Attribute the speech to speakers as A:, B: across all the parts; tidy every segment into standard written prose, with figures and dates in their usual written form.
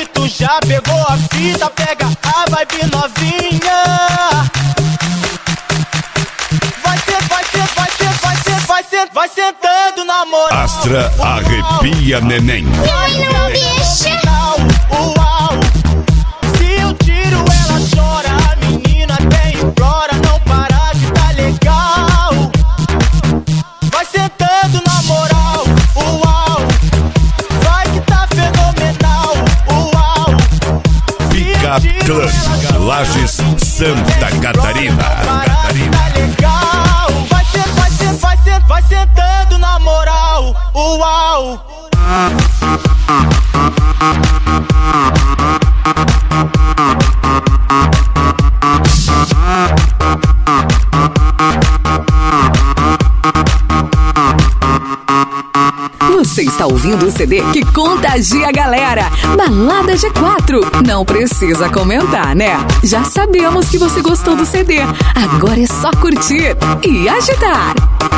A: que tu já pegou a fita, pega a vibe novinha. Vai sentando na moral.
B: Astra arrepia neném.
C: Não, bicho.
A: Uau. Se eu tiro ela chora, a menina até implora, não para que tá legal. Vai sentando na moral. Uau. Vai que tá fenomenal. Uau.
B: Picatrã, Lages, Santa Catarina.
A: Vai sentando na moral, uau.
D: Você está ouvindo o CD que contagia a galera. Balada G4. Não precisa comentar, né? Já sabemos que você gostou do CD. Agora é só curtir e agitar.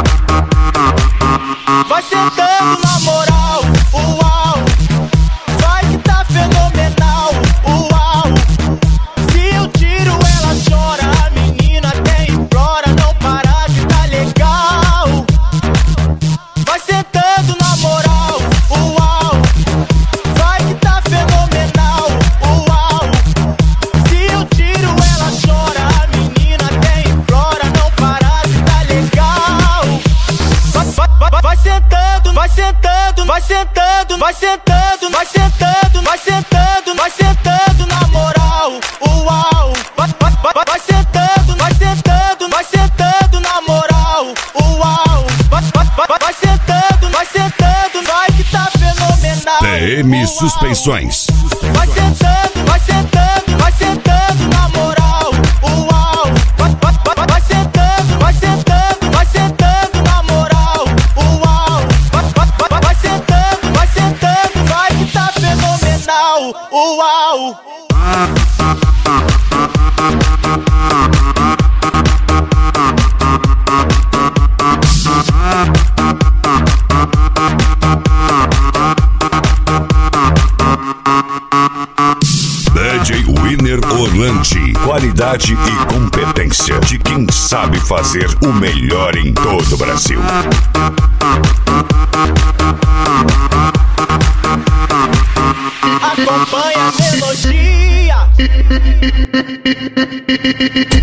A: Vai sentando na moral, uau. Vai que tá fenomenal, uau. Se eu tiro ela chora, a menina até implora, não para que tá legal. Vai sentando na moral, uau. Vai que tá fenomenal, uau. Se eu tiro ela chora, a menina até implora, não para que tá legal. Vai sentando, vai sentando, vai sentando, vai sentando, vai sentando, vai sentando, vai sentando na moral, uau. Vai sentando, vai sentando, vai sentando na moral, uau. Vai sentando, vai que tá fenomenal.
B: TM Suspensões.
A: Vai sentando, vai sentando, vai sentando na moral, uau. Vai sentando, vai sentando, vai sentando na moral, uau. Vai sentando, vai que tá fenomenal, uau.
B: DJ Winner Orlandi. Qualidade e competência de quem sabe fazer o melhor em todo o Brasil.
A: Acompanha a melodia.